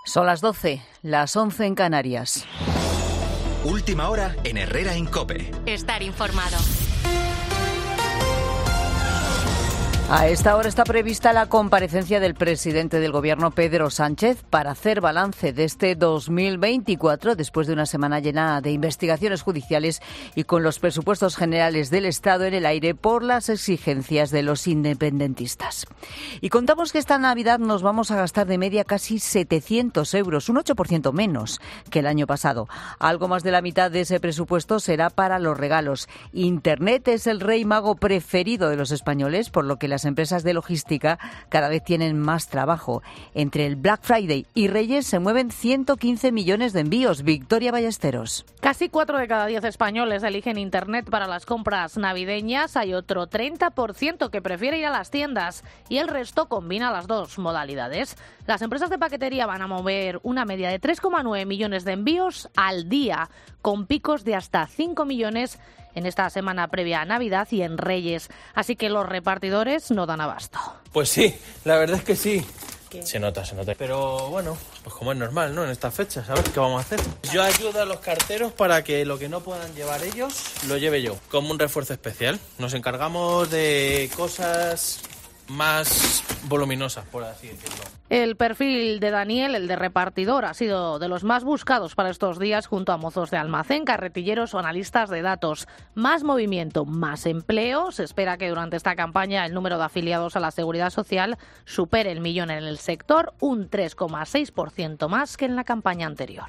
Son las 12, las 11 en Canarias. Última hora en Herrera en COPE. Estar informado. A esta hora está prevista la comparecencia del presidente del Gobierno, Pedro Sánchez, para hacer balance de este 2024, después de una semana llena de investigaciones judiciales y con los presupuestos generales del Estado en el aire por las exigencias de los independentistas. Y contamos que esta Navidad nos vamos a gastar de media casi 700 euros, un 8% menos que el año pasado. Algo más de la mitad de ese presupuesto será para los regalos. Internet es el rey mago preferido de los españoles, por lo que las empresas de logística cada vez tienen más trabajo. Entre el Black Friday y Reyes se mueven 115 millones de envíos. Victoria Ballesteros. Casi 4 de cada 10 españoles eligen Internet para las compras navideñas. Hay otro 30% que prefiere ir a las tiendas y el resto combina las dos modalidades. Las empresas de paquetería van a mover una media de 3,9 millones de envíos al día, con picos de hasta 5 millones en esta semana previa a Navidad y en Reyes. Así que los repartidores no dan abasto. Pues sí, la verdad es que sí. ¿Qué? Se nota. Pero bueno, pues como es normal, ¿no? En estas fechas, ¿sabes qué vamos a hacer? Yo ayudo a los carteros para que lo que no puedan llevar ellos, lo lleve yo. Como un refuerzo especial. Nos encargamos de cosas más voluminosas, por así decirlo. El perfil de Daniel, el de repartidor, ha sido de los más buscados para estos días junto a mozos de almacén, carretilleros o analistas de datos. Más movimiento, más empleo. Se espera que durante esta campaña el número de afiliados a la Seguridad Social supere el 1 millón en el sector, un 3,6% más que en la campaña anterior.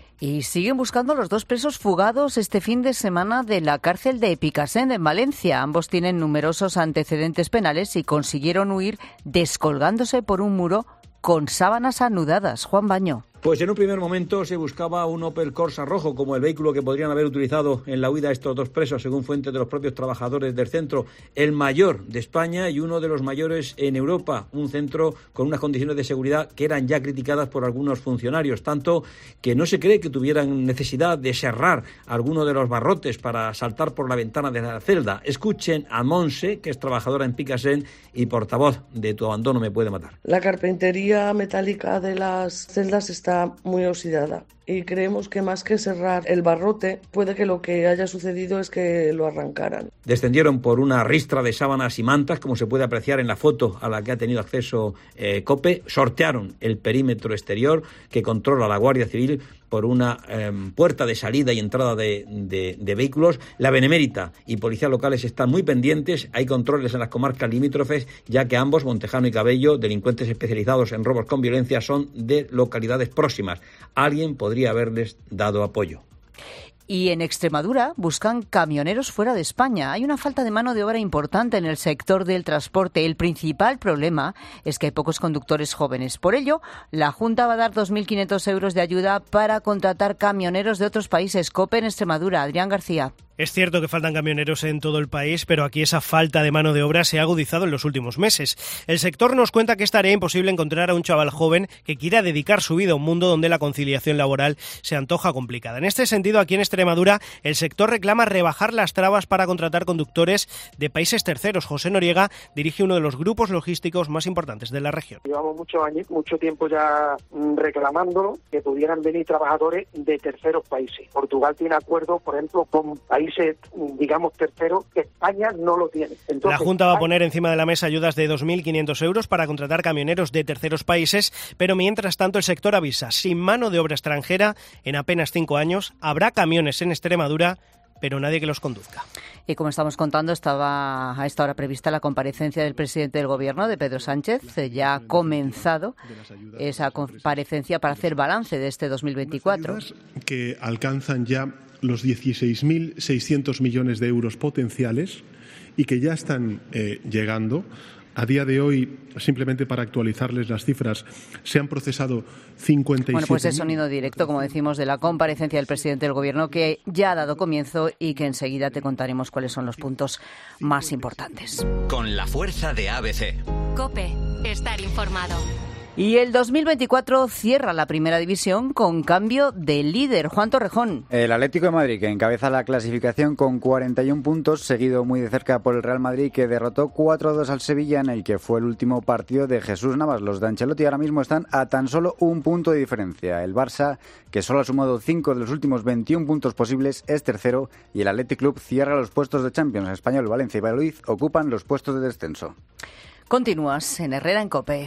Y siguen buscando los dos presos fugados este fin de semana de la cárcel de Picassent en Valencia. Ambos tienen numerosos antecedentes penales y consiguieron huir descolgándose por un muro con sábanas anudadas. Juan Baño. Pues en un primer momento se buscaba un Opel Corsa rojo como el vehículo que podrían haber utilizado en la huida estos dos presos, según fuentes de los propios trabajadores del centro. El mayor de España y uno de los mayores en Europa. Un centro con unas condiciones de seguridad que eran ya criticadas por algunos funcionarios, tanto que no se cree que tuvieran necesidad de cerrar alguno de los barrotes para saltar por la ventana de la celda. Escuchen a Monse, que es trabajadora en Picassent y portavoz de Tu abandono me puede matar. La carpintería metálica de las celdas está muy oxidada y creemos que más que cerrar el barrote, puede que lo que haya sucedido es que lo arrancaran. Descendieron por una ristra de sábanas y mantas, como se puede apreciar en la foto a la que ha tenido acceso COPE. Sortearon el perímetro exterior que controla la Guardia Civil por una puerta de salida y entrada de vehículos. La Benemérita y policías locales están muy pendientes. Hay controles en las comarcas limítrofes, ya que ambos, Montejano y Cabello, delincuentes especializados en robos con violencia, son de localidades próximas. Alguien podría haberles dado apoyo. Y en Extremadura buscan camioneros fuera de España. Hay una falta de mano de obra importante en el sector del transporte. El principal problema es que hay pocos conductores jóvenes. Por ello, la Junta va a dar 2.500 euros de ayuda para contratar camioneros de otros países. COPE en Extremadura. Adrián García. Es cierto que faltan camioneros en todo el país, pero aquí esa falta de mano de obra se ha agudizado en los últimos meses. El sector nos cuenta que es tarea imposible encontrar a un chaval joven que quiera dedicar su vida a un mundo donde la conciliación laboral se antoja complicada. En este sentido, aquí en Extremadura, el sector reclama rebajar las trabas para contratar conductores de países terceros. José Noriega dirige uno de los grupos logísticos más importantes de la región. Llevamos mucho tiempo ya reclamando que pudieran venir trabajadores de terceros países. Portugal tiene acuerdos, por ejemplo, con países, digamos, terceros, que España no lo tiene. Entonces, la Junta va a poner encima de la mesa ayudas de 2.500 euros para contratar camioneros de terceros países, pero mientras tanto el sector avisa, sin mano de obra extranjera, en apenas 5 años habrá camiones en Extremadura, pero nadie que los conduzca. Y como estamos contando, estaba a esta hora prevista la comparecencia del presidente del Gobierno, de Pedro Sánchez. Ya ha comenzado esa comparecencia para hacer balance de este 2024. Que alcanzan ya los 16.600 millones de euros potenciales y que ya están llegando. A día de hoy, simplemente para actualizarles las cifras, se han procesado 57... Bueno, pues es sonido directo, como decimos, de la comparecencia del presidente del Gobierno, que ya ha dado comienzo y que enseguida te contaremos cuáles son los puntos más importantes. Con la fuerza de ABC. COPE. Estar informado. Y el 2024 cierra la primera división con cambio de líder. Juan Torrejón. El Atlético de Madrid, que encabeza la clasificación con 41 puntos, seguido muy de cerca por el Real Madrid, que derrotó 4-2 al Sevilla, en el que fue el último partido de Jesús Navas. Los de Ancelotti ahora mismo están a tan solo un punto de diferencia. El Barça, que solo ha sumado 5 de los últimos 21 puntos posibles, es tercero, y el Athletic Club cierra los puestos de Champions. Español, Valencia y Valladolid ocupan los puestos de descenso. Continúas en Herrera en COPE.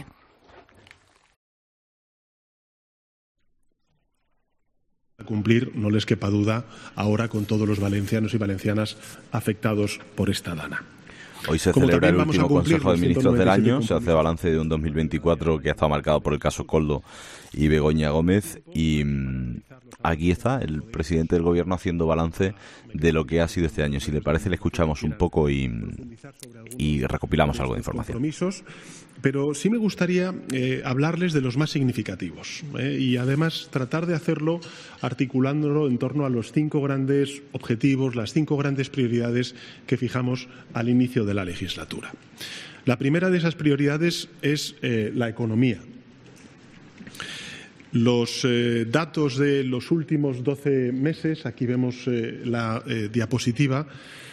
Cumplir, no les quepa duda, ahora con todos los valencianos y valencianas afectados por esta dana. Hoy se celebra el último Consejo de Ministros del año, se hace balance de un 2024 que ha estado marcado por el caso Koldo y Begoña Gómez, y aquí está el presidente del Gobierno haciendo balance de lo que ha sido este año. Si le parece, le escuchamos un poco y recopilamos algo de información. Pero sí me gustaría hablarles de los más significativos y además tratar de hacerlo articulándolo en torno a los 5 grandes objetivos, las 5 grandes prioridades que fijamos al inicio de la legislatura. La primera de esas prioridades es la economía. Los datos de los últimos 12 meses, aquí vemos la diapositiva,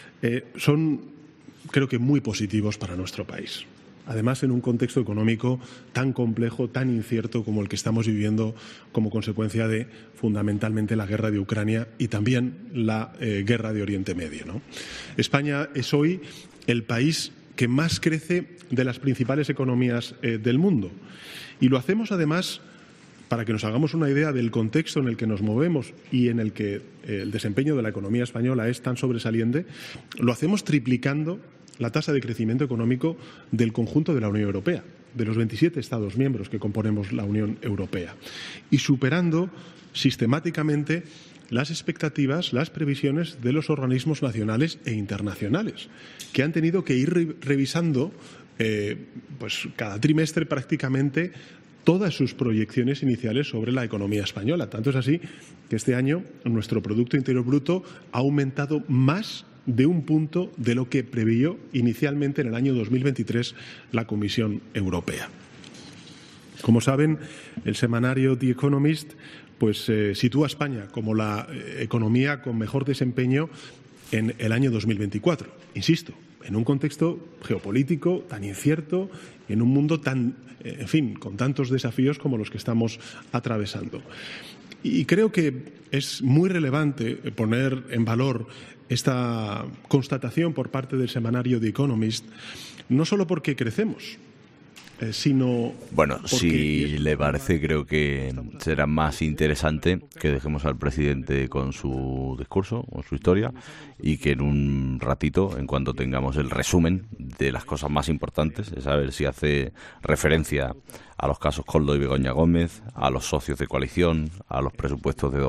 son, creo que, muy positivos para nuestro país. Además, en un contexto económico tan complejo, tan incierto como el que estamos viviendo como consecuencia de, fundamentalmente, la guerra de Ucrania y también la guerra de Oriente Medio, ¿no? España es hoy el país que más crece de las principales economías del mundo. Y lo hacemos, además, para que nos hagamos una idea del contexto en el que nos movemos y en el que el desempeño de la economía española es tan sobresaliente, lo hacemos triplicando la tasa de crecimiento económico del conjunto de la Unión Europea, de los 27 Estados miembros que componemos la Unión Europea, y superando sistemáticamente las expectativas, las previsiones de los organismos nacionales e internacionales, que han tenido que ir revisando pues cada trimestre prácticamente todas sus proyecciones iniciales sobre la economía española. Tanto es así que este año nuestro Producto Interior Bruto ha aumentado más de un punto de lo que preveyó inicialmente en el año 2023 la Comisión Europea. Como saben, el semanario The Economist pues sitúa a España como la economía con mejor desempeño en el año 2024. Insisto, en un contexto geopolítico tan incierto y en un mundo tan, en fin, con tantos desafíos como los que estamos atravesando. Y creo que es muy relevante poner en valor esta constatación por parte del semanario The Economist, no solo porque crecemos, sino... Bueno, si le parece, creo que será más interesante que dejemos al presidente con su discurso, con su historia, y que en un ratito, en cuanto tengamos el resumen de las cosas más importantes, es saber si hace referencia a los casos Koldo y Begoña Gómez, a los socios de coalición, a los presupuestos de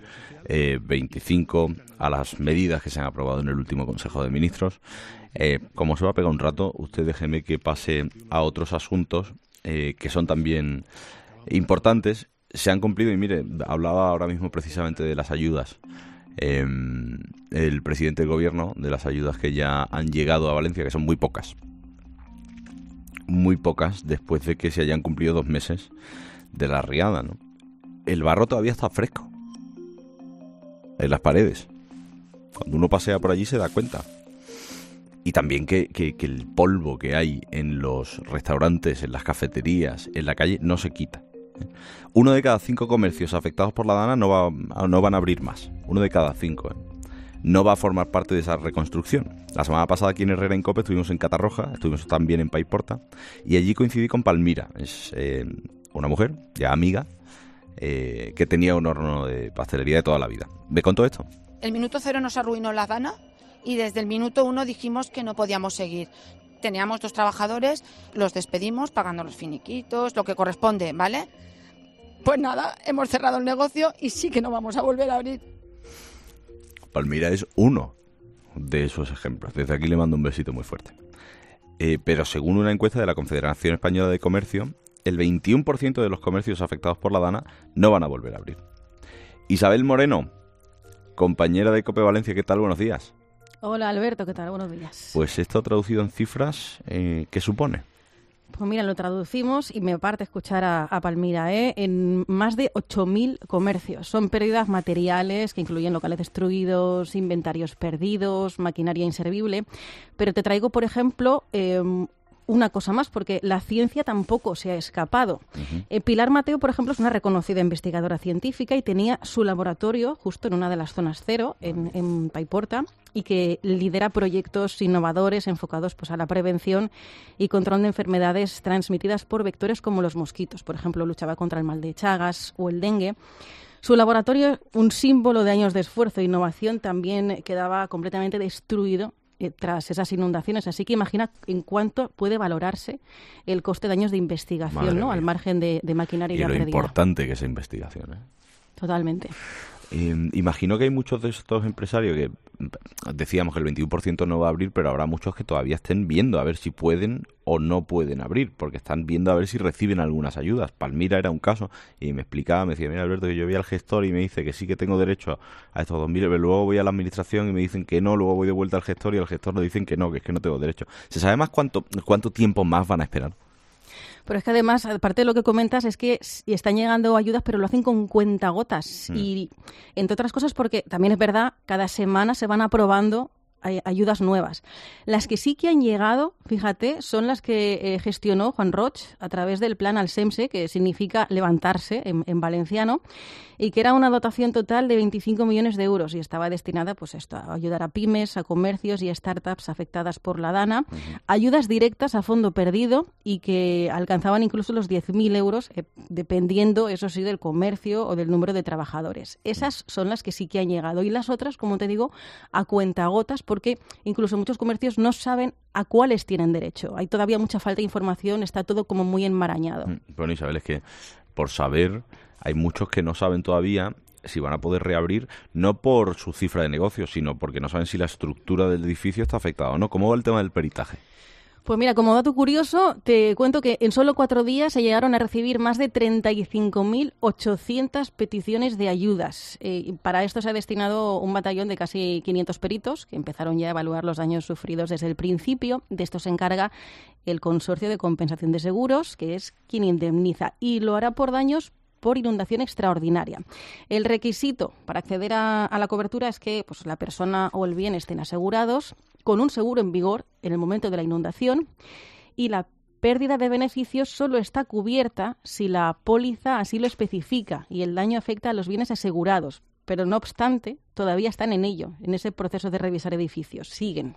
2025, a las medidas que se han aprobado en el último Consejo de Ministros. Como se va a pegar un rato, usted déjeme que pase a otros asuntos que son también importantes. Se han cumplido, y mire, hablaba ahora mismo precisamente de las ayudas. El presidente del Gobierno, de las ayudas que ya han llegado a Valencia, que son muy pocas después de que se hayan cumplido 2 meses de la riada, ¿no? El barro todavía está fresco en las paredes. Cuando uno pasea por allí se da cuenta. Y también que el polvo que hay en los restaurantes, en las cafeterías, en la calle, no se quita. 1 de cada 5 comercios afectados por la dana no van a abrir más. 1 de cada 5. No va a formar parte de esa reconstrucción. La semana pasada aquí en Herrera en COPE estuvimos en Catarroja, estuvimos también en Paiporta, y allí coincidí con Palmira. Es una mujer, ya amiga, que tenía un horno de pastelería de toda la vida. ¿Me contó esto? El minuto 0 nos arruinó la dana y desde el minuto 1 dijimos que no podíamos seguir. Teníamos 2 trabajadores, los despedimos pagando los finiquitos, lo que corresponde, ¿vale? Pues nada, hemos cerrado el negocio y sí que no vamos a volver a abrir. Palmira es uno de esos ejemplos. Desde aquí le mando un besito muy fuerte. Pero según una encuesta de la Confederación Española de Comercio, el 21% de los comercios afectados por la dana no van a volver a abrir. Isabel Moreno, compañera de COPE Valencia, ¿qué tal? Buenos días. Hola Alberto, ¿qué tal? Buenos días. Pues esto traducido en cifras, ¿qué supone? Pues mira, lo traducimos y me parte escuchar a Palmira, en más de 8.000 comercios. Son pérdidas materiales que incluyen locales destruidos, inventarios perdidos, maquinaria inservible. Pero te traigo, por ejemplo, una cosa más, porque la ciencia tampoco se ha escapado. Pilar Mateo, por ejemplo, es una reconocida investigadora científica y tenía su laboratorio justo en una de las zonas cero, en Paiporta, y que lidera proyectos innovadores enfocados pues, a la prevención y control de enfermedades transmitidas por vectores como los mosquitos. Por ejemplo, luchaba contra el mal de Chagas o el dengue. Su laboratorio, un símbolo de años de esfuerzo e innovación, también quedaba completamente destruido tras esas inundaciones. Así que imagina en cuánto puede valorarse el coste de años de investigación, ¿no? Al margen de maquinaria y ya lo perdida. Importante que es esa investigación, ¿eh? Totalmente. Imagino que hay muchos de estos empresarios que, decíamos que el 21% no va a abrir, pero habrá muchos que todavía estén viendo a ver si pueden o no pueden abrir, porque están viendo a ver si reciben algunas ayudas. Palmira era un caso y me explicaba, me decía, mira Alberto, que yo voy al gestor y me dice que sí que tengo derecho a estos 2.000, pero luego voy a la administración y me dicen que no, luego voy de vuelta al gestor y al gestor nos dicen que es que no tengo derecho. ¿Se sabe más cuánto tiempo más van a esperar? Pero es que además, aparte de lo que comentas, es que están llegando ayudas, pero lo hacen con cuentagotas. Y entre otras cosas porque, también es verdad, cada semana se van aprobando ayudas nuevas. Las que sí que han llegado, fíjate, son las que gestionó Juan Roig a través del plan Alsemse, que significa levantarse en valenciano, y que era una dotación total de 25 millones de euros y estaba destinada pues a ayudar a pymes, a comercios y a startups afectadas por la Dana. Ayudas directas a fondo perdido y que alcanzaban incluso los 10.000 euros, dependiendo, eso sí, del comercio o del número de trabajadores. Esas son las que sí que han llegado. Y las otras, como te digo, a cuentagotas, porque incluso muchos comercios no saben a cuáles tienen derecho. Hay todavía mucha falta de información, está todo como muy enmarañado. Bueno, Isabel, es que por saber, hay muchos que no saben todavía si van a poder reabrir, no por su cifra de negocio, sino porque no saben si la estructura del edificio está afectada o no. ¿Cómo va el tema del peritaje? Pues mira, como dato curioso, te cuento que en solo 4 días se llegaron a recibir más de 35.800 peticiones de ayudas. Para esto se ha destinado un batallón de casi 500 peritos que empezaron ya a evaluar los daños sufridos desde el principio. De esto se encarga el Consorcio de Compensación de Seguros, que es quien indemniza, y lo hará por daños por inundación extraordinaria. El requisito para acceder a la cobertura es que pues, la persona o el bien estén asegurados con un seguro en vigor en el momento de la inundación, y la pérdida de beneficios solo está cubierta si la póliza así lo especifica y el daño afecta a los bienes asegurados. Pero no obstante, todavía están en ello, en ese proceso de revisar edificios. Siguen.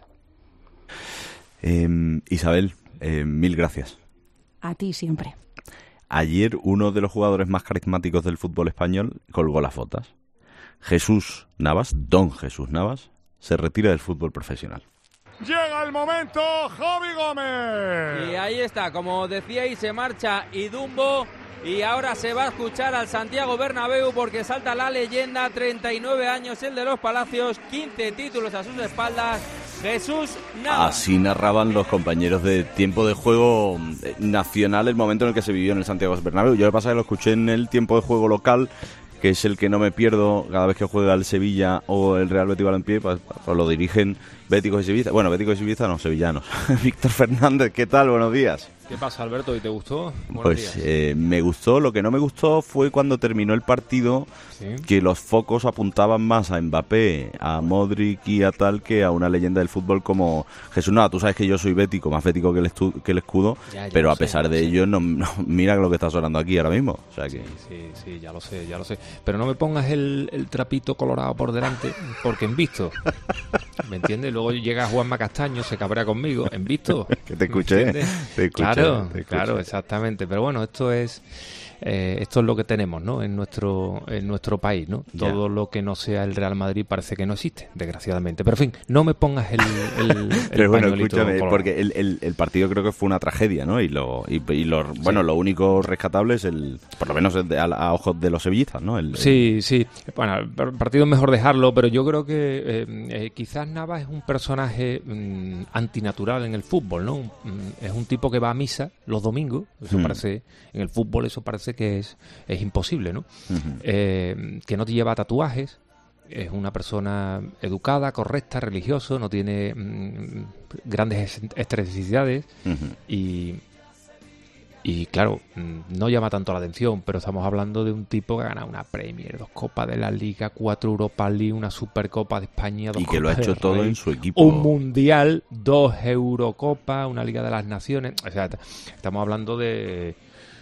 Isabel, mil gracias. A ti siempre. Ayer uno de los jugadores más carismáticos del fútbol español colgó las botas. Jesús Navas, don Jesús Navas, se retira del fútbol profesional. Llega el momento, Javi Gómez. Y ahí está, como decíais, se marcha Idumbo y ahora se va a escuchar al Santiago Bernabéu porque salta la leyenda, 39 años, el de los Palacios, 15 títulos a sus espaldas, Jesús Navas. Así narraban los compañeros de Tiempo de Juego nacional el momento en el que se vivió en el Santiago Bernabéu. Yo lo que pasa es que lo escuché en el Tiempo de Juego local, que es el que no me pierdo cada vez que juega el Sevilla o el Real Betis Balompié, pues lo dirigen béticos y sevillistas. Bueno, béticos y sevillistas no, sevillanos. Víctor Fernández, ¿qué tal? Buenos días. ¿Qué pasa, Alberto? ¿Y te gustó? Pues me gustó. Lo que no me gustó fue cuando terminó el partido, ¿sí?, que los focos apuntaban más a Mbappé, a Modric y a tal que a una leyenda del fútbol como Jesús Navas. Tú sabes que yo soy bético, más bético que el escudo, ya pero a pesar de ello, no, mira lo que está sonando aquí ahora mismo. O sea que... Sí, ya lo sé. Pero no me pongas el trapito colorado por delante, porque en visto, ¿me entiendes? Luego llega Juanma Castaño, se cabrea conmigo, en visto. Que te escuché, Claro, exactamente. Pero bueno, esto es lo que tenemos, ¿no? En nuestro país, ¿no? Ya. Todo lo que no sea el Real Madrid parece que no existe, desgraciadamente. Pero en fin, no me pongas el pero bueno, escúchame, porque el partido creo que fue una tragedia, ¿no? Lo único rescatable es por lo menos a ojos de los sevillistas, ¿no? Sí. Bueno, el partido es mejor dejarlo, pero yo creo que quizás Navas es un personaje antinatural en el fútbol, ¿no? Es un tipo que va a misa los domingos, eso parece, en el fútbol eso parece que es imposible, ¿no? Que no te lleva tatuajes, es una persona educada, correcta, religioso, no tiene grandes excentricidades y Y claro, no llama tanto la atención, pero estamos hablando de un tipo que ha ganado una Premier, 2 Copas de la Liga, 4 Europa League, una Supercopa de España, 2 y que Copas lo ha hecho del todo Rey, en su equipo. un Mundial, 2 Eurocopas, una Liga de las Naciones. O sea, estamos hablando de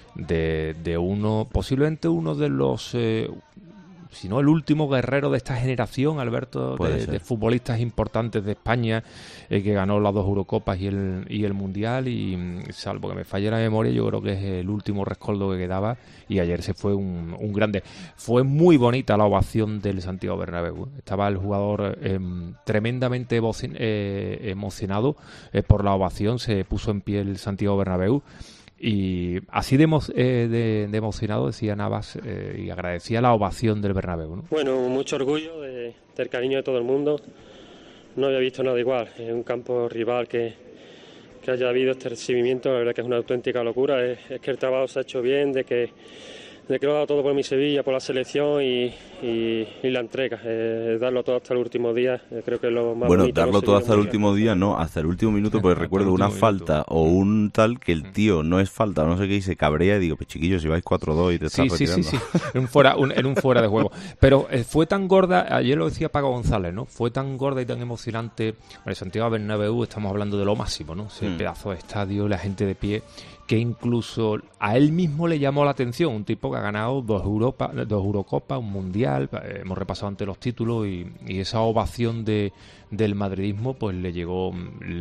uno, posiblemente uno de los... si no el último guerrero de esta generación, Alberto, de futbolistas importantes de España, que ganó las 2 Eurocopas y el Mundial, y salvo que me falle la memoria, yo creo que es el último rescoldo que quedaba, y ayer se fue un grande. Fue muy bonita la ovación del Santiago Bernabéu. Estaba el jugador tremendamente emocionado por la ovación, se puso en pie el Santiago Bernabéu. Y así de emocionado decía Navas, y agradecía la ovación del Bernabéu, ¿no? Bueno, mucho orgullo del cariño de todo el mundo. No había visto nada igual en un campo rival que haya habido este recibimiento. La verdad que es una auténtica locura. Es que el trabajo se ha hecho bien, de que lo he dado todo por mi Sevilla, por la selección y la entrega, darlo todo hasta el último día, creo que es lo más bonito. Bueno, darlo todo hasta el último día, no, hasta el último minuto, porque recuerdo una falta o un tal que el tío no es falta, no sé qué, y se cabrea y digo, pues chiquillos, si vais 4-2 y te estás retirando. Sí, en un fuera de juego. Pero fue tan gorda, ayer lo decía Paco González, ¿no? Fue tan gorda y tan emocionante, el Santiago Bernabéu, estamos hablando de lo máximo, ¿no? Ese pedazo de estadio, la gente de pie, que incluso a él mismo le llamó la atención, un tipo que ha ganado 2 Eurocopas, un Mundial, hemos repasado antes los títulos, y esa ovación del madridismo pues le llegó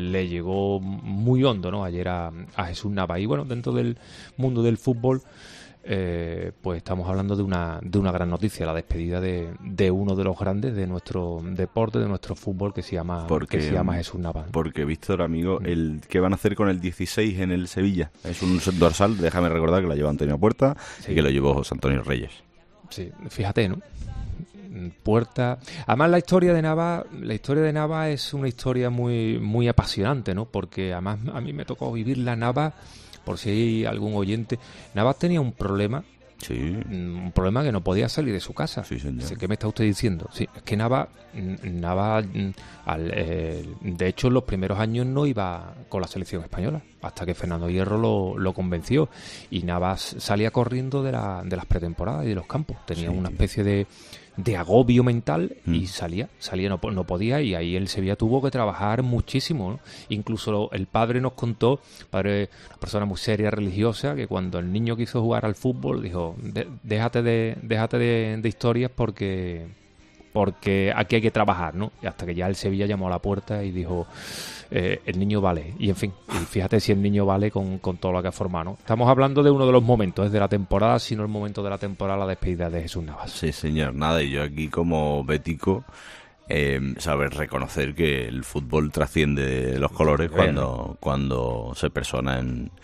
muy hondo, ¿no? Ayer a Jesús Navas. Y bueno, dentro del mundo del fútbol, pues estamos hablando de una gran noticia, la despedida de uno de los grandes de nuestro deporte, de nuestro fútbol, que se llama Jesús Navas. Porque, Víctor, amigo, ¿qué van a hacer con el 16 en el Sevilla? Es un dorsal, déjame recordar que la lleva Antonio Puerta, y que lo llevó José Antonio Reyes. Sí, fíjate, ¿no? Puerta. Además, la historia de Navas es una historia muy, muy apasionante, ¿no? Porque además a mí me tocó vivir la Navas. Por si hay algún oyente, Navas tenía un problema, un problema que no podía salir de su casa. Sí, señor. ¿Qué me está usted diciendo? Sí, es que Navas de hecho, en los primeros años no iba con la selección española, hasta que Fernando Hierro lo convenció, y Navas salía corriendo de las pretemporadas y de los campos. Tenía una especie de agobio mental y salía, no podía, y ahí el Sevilla tuvo que trabajar muchísimo, ¿no? Incluso el padre nos contó, una persona muy seria, religiosa, que cuando el niño quiso jugar al fútbol dijo, déjate de historias porque aquí hay que trabajar, ¿no? Y hasta que ya el Sevilla llamó a la puerta y dijo, el niño vale. Y en fin, y fíjate si el niño vale con todo lo que ha formado, ¿no? Estamos hablando de uno de los momentos de la temporada, si no el momento de la temporada, la despedida de Jesús Navas. Sí, señor, nada, y yo aquí como bético, saber reconocer que el fútbol trasciende los colores cuando se persona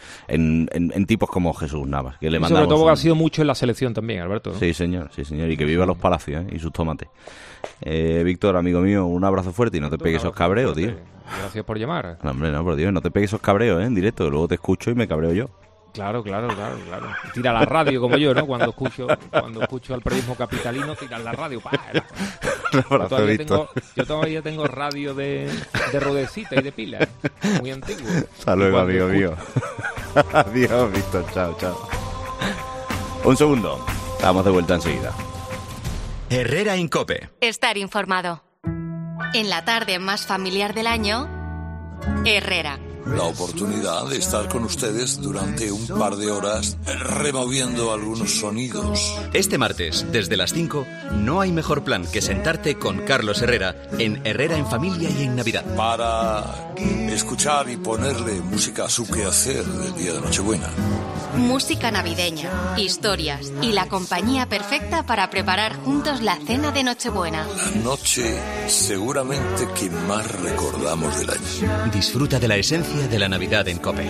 en tipos como Jesús Navas, que le mandamos. Sobre todo ha sido mucho en la selección también, Alberto, ¿no? Sí, señor, y que viva los palacios, y sus tomates. Víctor, amigo mío, un abrazo fuerte y no te pegues esos cabreos, tío. Gracias por llamar. No, hombre, no, pero Dios, no te pegues esos cabreos, en directo, luego te escucho y me cabreo yo. Claro. Tira la radio como yo, ¿no? Cuando escucho al periodismo capitalino, tira la radio. Yo todavía tengo radio de ruedecita y de pila. Muy antiguo. Hasta luego, amigo mío. Adiós, Víctor. Chao. Un segundo. Estamos de vuelta enseguida. Herrera en COPE. Estar informado. En la tarde más familiar del año, Herrera. La oportunidad de estar con ustedes durante un par de horas removiendo algunos sonidos. Este martes, desde las 5, no hay mejor plan que sentarte con Carlos Herrera en Herrera en Familia y en Navidad. Para escuchar y ponerle música a su quehacer del día de Nochebuena. Música navideña, historias y la compañía perfecta para preparar juntos la cena de Nochebuena. La noche seguramente que más recordamos del año. Disfruta de la esencia de la Navidad en COPE.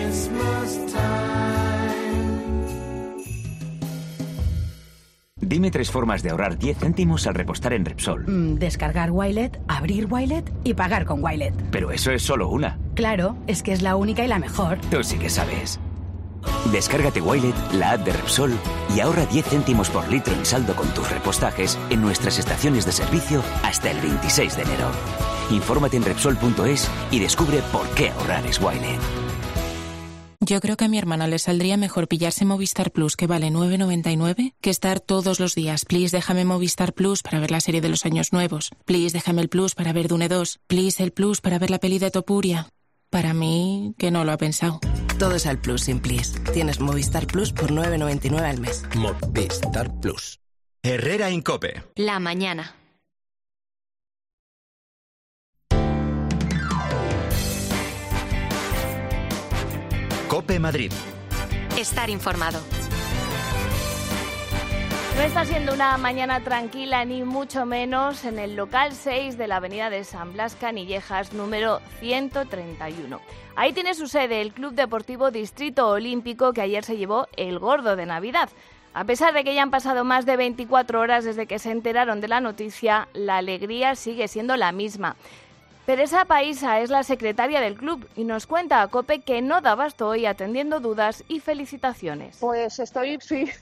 Dime 3 formas de ahorrar 10 céntimos al repostar en Repsol. Descargar Wilet, abrir Wilet y pagar con Wilet. Pero eso es solo una. Claro, es que es la única y la mejor. Tú sí que sabes. Descárgate Wilet, la app de Repsol, y ahorra 10 céntimos por litro en saldo con tus repostajes en nuestras estaciones de servicio hasta el 26 de enero. Infórmate en Repsol.es y descubre por qué ahorrar es Wilet. Yo creo que a mi hermana le saldría mejor pillarse Movistar Plus, que vale 9,99, que estar todos los días. Please, déjame Movistar Plus para ver la serie de los años nuevos. Please, déjame el Plus para ver Dune 2. Please, el Plus para ver la peli de Topuria. Para mí, que no lo ha pensado. Todo es al Plus sin Please. Tienes Movistar Plus por 9,99 al mes. Movistar Plus. Herrera en COPE. La mañana. COPE Madrid. Estar informado. No está siendo una mañana tranquila, ni mucho menos, en el local 6 de la avenida de San Blas Canillejas, número 131. Ahí tiene su sede el Club Deportivo Distrito Olímpico, que ayer se llevó el gordo de Navidad. A pesar de que ya han pasado más de 24 horas desde que se enteraron de la noticia, la alegría sigue siendo la misma. Teresa Paisa es la secretaria del club y nos cuenta a COPE que no da abasto hoy atendiendo dudas y felicitaciones. Pues estoy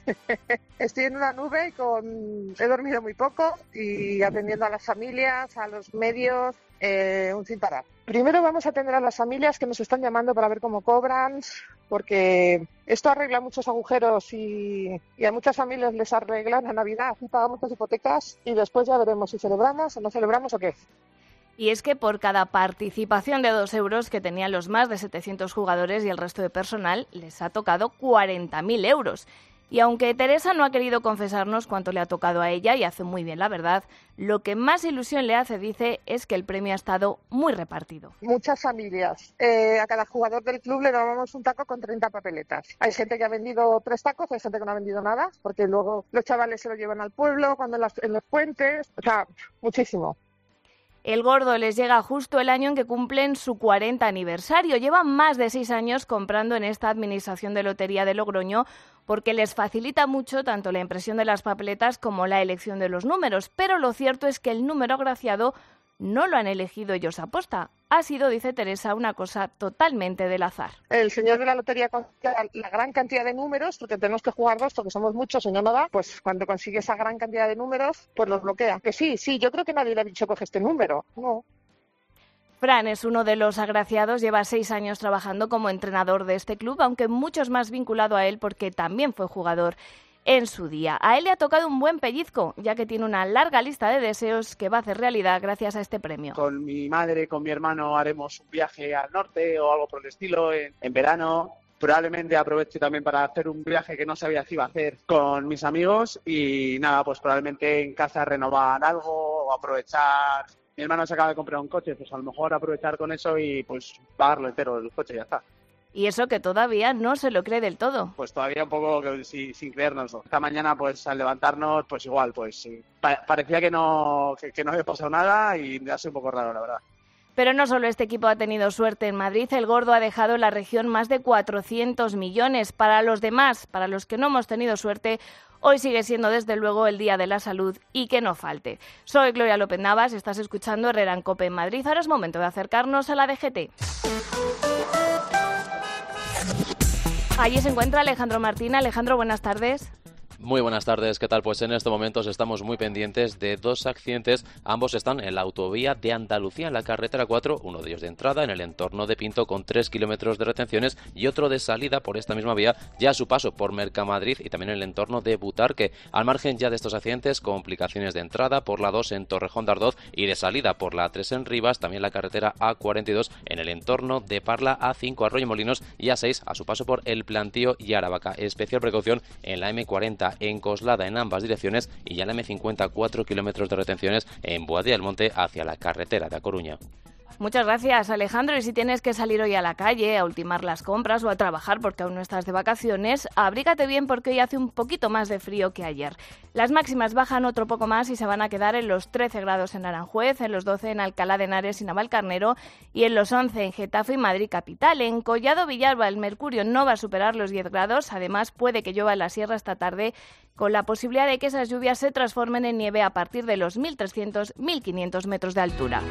en una nube, he dormido muy poco y atendiendo a las familias, a los medios, un sin parar. Primero vamos a atender a las familias que nos están llamando para ver cómo cobran, porque esto arregla muchos agujeros y a muchas familias les arreglan la Navidad y pagamos las hipotecas y después ya veremos si celebramos o no celebramos o qué. Y es que por cada participación de 2 euros que tenían los más de 700 jugadores y el resto de personal, les ha tocado 40.000 euros. Y aunque Teresa no ha querido confesarnos cuánto le ha tocado a ella, y hace muy bien la verdad, lo que más ilusión le hace, dice, es que el premio ha estado muy repartido. Muchas familias. A cada jugador del club le damos un taco con 30 papeletas. Hay gente que ha vendido 3 tacos, hay gente que no ha vendido nada, porque luego los chavales se lo llevan al pueblo, cuando en los puentes, o sea, muchísimo. El gordo les llega justo el año en que cumplen su 40 aniversario. Llevan más de 6 años comprando en esta administración de lotería de Logroño porque les facilita mucho tanto la impresión de las papeletas como la elección de los números. Pero lo cierto es que el número agraciado no lo han elegido ellos a posta. Ha sido, dice Teresa, una cosa totalmente del azar. El señor de la lotería consigue la gran cantidad de números, porque tenemos que jugar 2, porque somos muchos, señor no da, pues cuando consigue esa gran cantidad de números, pues los bloquea. Que sí, yo creo que nadie le ha dicho coge este número, no. Fran es uno de los agraciados, lleva 6 años trabajando como entrenador de este club, aunque muchos más vinculado a él porque también fue jugador en su día. A él le ha tocado un buen pellizco, ya que tiene una larga lista de deseos que va a hacer realidad gracias a este premio. Con mi madre, con mi hermano haremos un viaje al norte o algo por el estilo en verano. Probablemente aproveche también para hacer un viaje que no sabía si iba a hacer con mis amigos y nada, pues probablemente en casa renovar algo o aprovechar. Mi hermano se acaba de comprar un coche, pues a lo mejor aprovechar con eso y pues pagarlo entero el coche y ya está. Y eso que todavía no se lo cree del todo. Pues todavía un poco sin creérnoslo. Esta mañana, pues al levantarnos, pues igual, pues parecía que no había pasado nada y ha sido un poco raro, la verdad. Pero no solo este equipo ha tenido suerte en Madrid, el gordo ha dejado en la región más de 400 millones. Para los demás, para los que no hemos tenido suerte, hoy sigue siendo desde luego el Día de la Salud y que no falte. Soy Gloria López Navas, estás escuchando Herrera en COPE en Madrid. Ahora es momento de acercarnos a la DGT. Allí se encuentra Alejandro Martín. Alejandro, buenas tardes. Muy buenas tardes, ¿qué tal? Pues en estos momentos estamos muy pendientes de 2 accidentes. Ambos están en la autovía de Andalucía, en la carretera 4, uno de ellos de entrada en el entorno de Pinto con 3 kilómetros de retenciones y otro de salida por esta misma vía ya a su paso por Mercamadrid y también en el entorno de Butarque. Al margen ya de estos accidentes, complicaciones de entrada por la 2 en Torrejón de Ardoz y de salida por la 3 en Rivas, también la carretera A42 en el entorno de Parla, A5 Arroyomolinos y A6 a su paso por El Plantío y Aravaca. Especial precaución en la M40 en Coslada en ambas direcciones y ya la M50 4 kilómetros de retenciones en Boadilla del Monte hacia la carretera de A Coruña. Muchas gracias, Alejandro. Y si tienes que salir hoy a la calle a ultimar las compras o a trabajar porque aún no estás de vacaciones, abrígate bien porque hoy hace un poquito más de frío que ayer. Las máximas bajan otro poco más y se van a quedar en los 13 grados en Aranjuez, en los 12 en Alcalá de Henares y Navalcarnero y en los 11 en Getafe y Madrid capital. En Collado Villalba el mercurio no va a superar los 10 grados. Además, puede que llueva en la sierra esta tarde con la posibilidad de que esas lluvias se transformen en nieve a partir de los 1.300-1.500 metros de altura.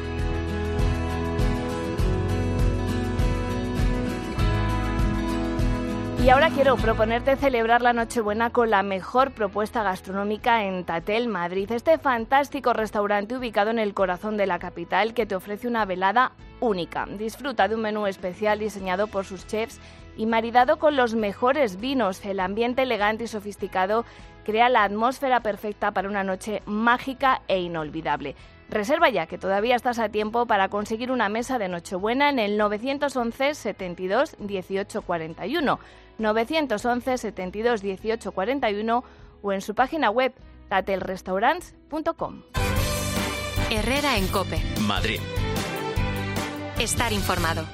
Y ahora quiero proponerte celebrar la Nochebuena con la mejor propuesta gastronómica en Tatel, Madrid. Este fantástico restaurante ubicado en el corazón de la capital que te ofrece una velada única. Disfruta de un menú especial diseñado por sus chefs Y maridado con los mejores vinos, el ambiente elegante y sofisticado crea la atmósfera perfecta para una noche mágica e inolvidable. Reserva ya, que todavía estás a tiempo para conseguir una mesa de Nochebuena en el 911 72 18 41, 911 72 18 41 o en su página web tatelrestaurants.com. Herrera en COPE. Madrid. Estar informado.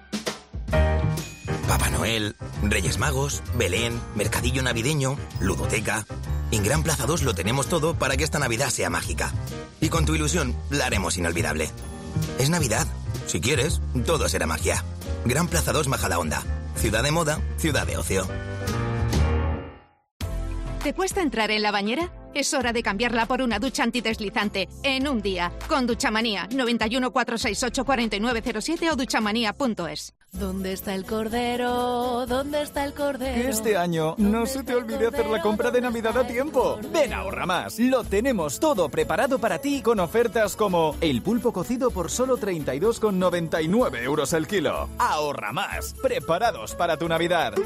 Papá Noel, Reyes Magos, Belén, Mercadillo Navideño, Ludoteca. En Gran Plaza 2 lo tenemos todo para que esta Navidad sea mágica. Y con tu ilusión la haremos inolvidable. Es Navidad. Si quieres, todo será magia. Gran Plaza 2 Majadahonda. Ciudad de moda, ciudad de ocio. ¿Te cuesta entrar en la bañera? Es hora de cambiarla por una ducha antideslizante en un día. Con Duchamanía, 91 468 4907 o duchamanía.es. ¿Dónde está el cordero? ¿Dónde está el cordero? Este año no se te olvide hacer la compra de Navidad a tiempo. Ven a Ahorra Más. Lo tenemos todo preparado para ti con ofertas como el pulpo cocido por solo 32,99 euros el kilo. Ahorra Más. Preparados para tu Navidad.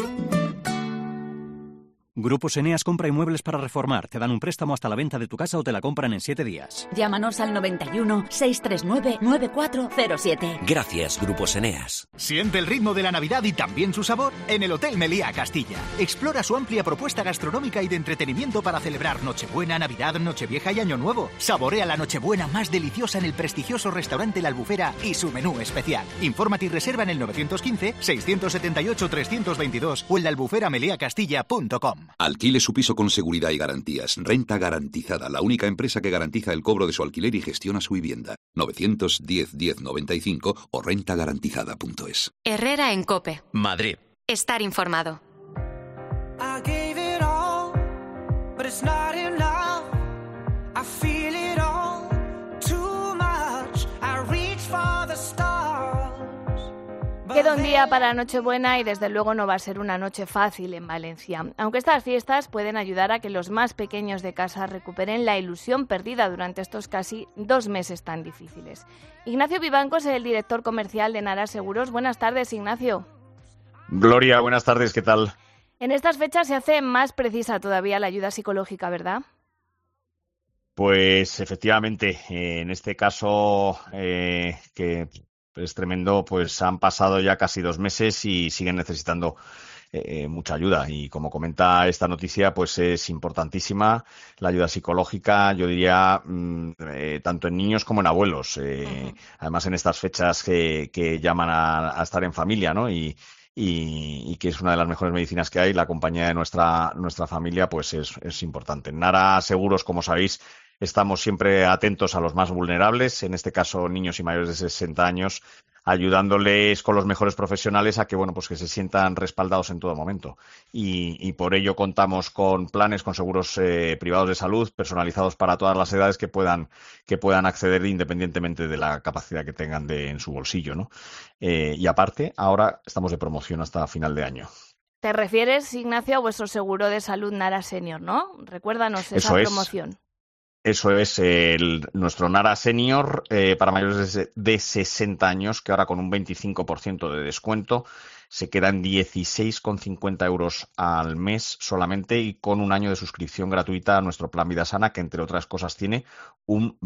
Grupos Eneas compra inmuebles para reformar. Te dan un préstamo hasta la venta de tu casa o te la compran en 7 días. Llámanos al 91 639 9407. Gracias, Grupos Eneas. Siente el ritmo de la Navidad y también su sabor en el Hotel Meliá Castilla. Explora su amplia propuesta gastronómica y de entretenimiento para celebrar Nochebuena, Navidad, Nochevieja y Año Nuevo. Saborea la Nochebuena más deliciosa en el prestigioso restaurante La Albufera y su menú especial. Infórmate y reserva en el 915 678 322 o en laalbuferameliacastilla.com. Alquile su piso con seguridad y garantías. Renta Garantizada, la única empresa que garantiza el cobro de su alquiler y gestiona su vivienda. 910 1095 o rentagarantizada.es. Herrera en COPE. Madrid. Estar informado. Queda un día para Nochebuena y desde luego no va a ser una noche fácil en Valencia, aunque estas fiestas pueden ayudar a que los más pequeños de casa recuperen la ilusión perdida durante estos casi 2 meses tan difíciles. Ignacio Vivancos es el director comercial de Nara Seguros. Buenas tardes, Ignacio. Gloria, buenas tardes, ¿qué tal? En estas fechas se hace más precisa todavía la ayuda psicológica, ¿verdad? Pues efectivamente, en este caso que es tremendo, pues han pasado ya casi 2 meses y siguen necesitando mucha ayuda. Y como comenta esta noticia, pues es importantísima la ayuda psicológica, yo diría, tanto en niños como en abuelos. Además, en estas fechas que llaman a estar en familia, ¿no? Y que es una de las mejores medicinas que hay, la compañía de nuestra familia, pues es importante. En Nara Seguros, como sabéis, estamos siempre atentos a los más vulnerables, en este caso niños y mayores de 60 años, ayudándoles con los mejores profesionales a que, bueno, pues que se sientan respaldados en todo momento. Y por ello contamos con planes, con seguros privados de salud personalizados para todas las edades que puedan acceder independientemente de la capacidad que tengan en su bolsillo, ¿no? Y aparte, ahora estamos de promoción hasta final de año. Te refieres, Ignacio, a vuestro seguro de salud Nara Senior, ¿no? Recuérdanos esa promoción. Eso es nuestro Nara Senior para mayores de 60 años, que ahora con un 25% de descuento se quedan 16,50 euros al mes solamente y con un año de suscripción gratuita a nuestro plan Vida Sana, que entre otras cosas tiene un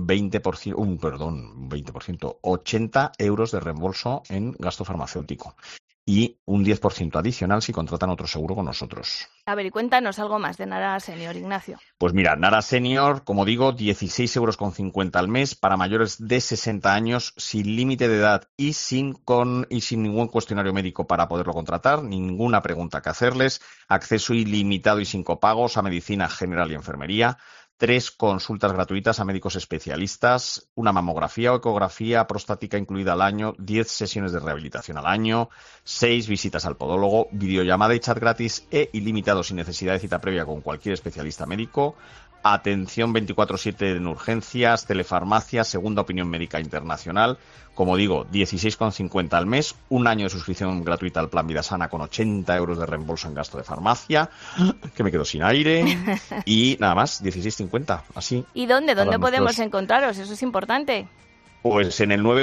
80 euros de reembolso en gasto farmacéutico y un 10% adicional si contratan otro seguro con nosotros. A ver, y cuéntanos algo más de Nara Senior, Ignacio. Pues mira, Nara Senior, como digo, 16,50 euros al mes para mayores de 60 años, sin límite de edad y sin ningún cuestionario médico para poderlo contratar, ninguna pregunta que hacerles, acceso ilimitado y sin copagos a medicina general y enfermería, 3 consultas gratuitas a médicos especialistas, una mamografía o ecografía prostática incluida al año, 10 sesiones de rehabilitación al año, 6 visitas al podólogo, videollamada y chat gratis e ilimitado sin necesidad de cita previa con cualquier especialista médico, atención 24/7 en urgencias, telefarmacia, segunda opinión médica internacional. Como digo, 16,50 al mes, un año de suscripción gratuita al plan Vida Sana con 80 euros de reembolso en gasto de farmacia, que me quedo sin aire, y nada más, 16,50, así. ¿Y dónde podemos encontraros? Eso es importante. Pues en el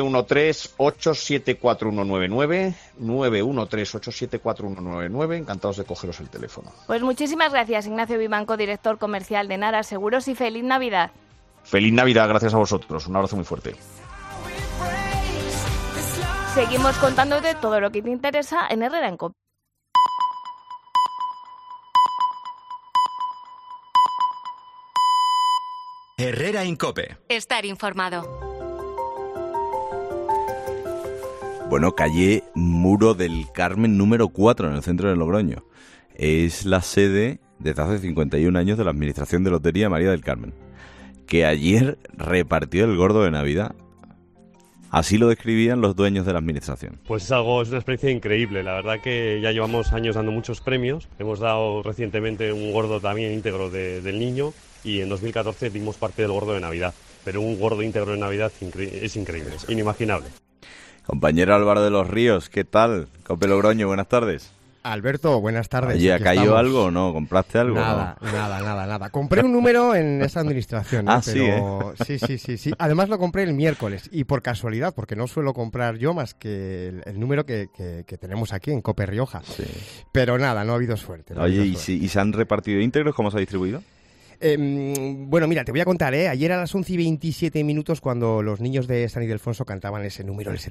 913-874-199, 913-874-199, encantados de cogeros el teléfono. Pues muchísimas gracias, Ignacio Vivanco, director comercial de Nara Seguros, y feliz Navidad. Feliz Navidad, gracias a vosotros. Un abrazo muy fuerte. Seguimos contándote todo lo que te interesa en Herrera en COPE. Herrera en COPE. Estar informado. Bueno, calle Muro del Carmen número 4 en el centro de Logroño. Es la sede desde hace 51 años de la Administración de Lotería María del Carmen, que ayer repartió el gordo de Navidad. Así lo describían los dueños de la administración. Pues es una experiencia increíble. La verdad que ya llevamos años dando muchos premios. Hemos dado recientemente un gordo también íntegro del niño y en 2014 dimos parte del gordo de Navidad. Pero un gordo íntegro de Navidad es increíble, es inimaginable. Compañero Álvaro de los Ríos, ¿qué tal? COPE Logroño, buenas tardes. Alberto, buenas tardes. Oye, ¿ha caído algo o no? ¿Compraste algo? Nada, ¿no? Nada. Compré un número en esa administración. Pero... sí. Además lo compré el miércoles y por casualidad, porque no suelo comprar yo más que el número que tenemos aquí en COPE Rioja. Sí. Pero nada, no ha habido suerte. Oye, ¿y se han repartido íntegros? ¿Cómo se ha distribuido? Bueno, mira, te voy a contar, ayer a las 11:27 cuando los niños de San Ildefonso cantaban ese número, el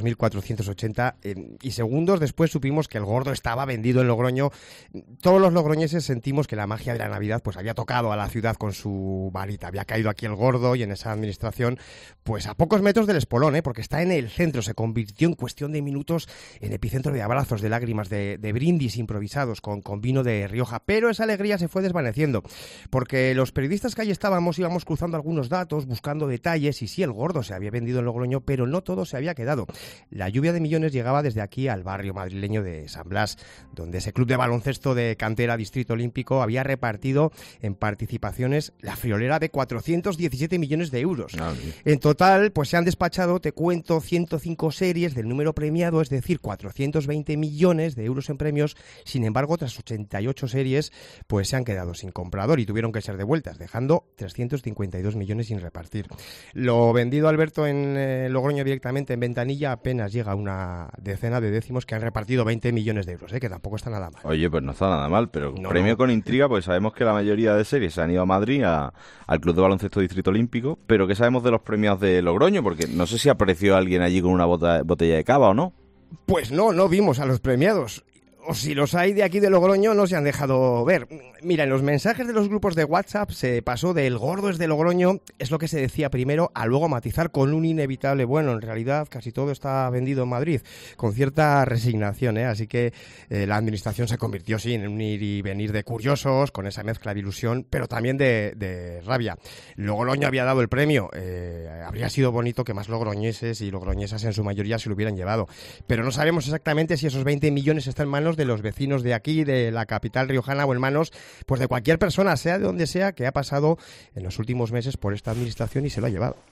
72.480, y segundos después supimos que el gordo estaba vendido en Logroño. Todos los logroñeses sentimos que la magia de la Navidad pues había tocado a la ciudad con su varita, había caído aquí el gordo y en esa administración, pues a pocos metros del espolón, porque está en el centro, se convirtió en cuestión de minutos en epicentro de abrazos, de lágrimas, de brindis improvisados con vino de Rioja, pero esa alegría se fue desvaneciendo, porque los periodistas que allí estábamos íbamos cruzando algunos datos, buscando detalles, y sí, el gordo se había vendido en Logroño, pero no todo se había quedado. La lluvia de millones llegaba desde aquí al barrio madrileño de San Blas, donde ese club de baloncesto de cantera Distrito Olímpico había repartido en participaciones la friolera de 417 millones de euros. En total, pues se han despachado, te cuento, 105 series del número premiado, es decir, 420 millones de euros en premios. Sin embargo, tras 88 series, pues se han quedado sin comprador y tuvieron que ser devueltas, dejando 352 millones sin repartir. Lo vendido, Alberto, en Logroño directamente en ventanilla apenas llega a una decena de décimos, que han repartido 20 millones de euros, que tampoco está nada mal. Oye, pues no está nada mal, pero premio con intriga, pues sabemos que la mayoría de series se han ido a Madrid, al Club de Baloncesto Distrito Olímpico, pero ¿qué sabemos de los premios de Logroño? Porque no sé si apareció alguien allí con una botella de cava o no. Pues no vimos a los premiados. O si los hay de aquí de Logroño, no se han dejado ver. Mira, en los mensajes de los grupos de WhatsApp se pasó del gordo es de Logroño, es lo que se decía primero, a luego matizar con un inevitable bueno. En realidad casi todo está vendido en Madrid, con cierta resignación, Así que la administración se convirtió, sí, en un ir y venir de curiosos, con esa mezcla de ilusión, pero también de rabia. Logroño había dado el premio, habría sido bonito que más logroñeses y logroñesas en su mayoría se lo hubieran llevado, pero no sabemos exactamente si esos 20 millones están en manos de los vecinos de aquí, de la capital riojana, o en manos pues de cualquier persona, sea de donde sea, que ha pasado en los últimos meses por esta administración y se lo ha llevado.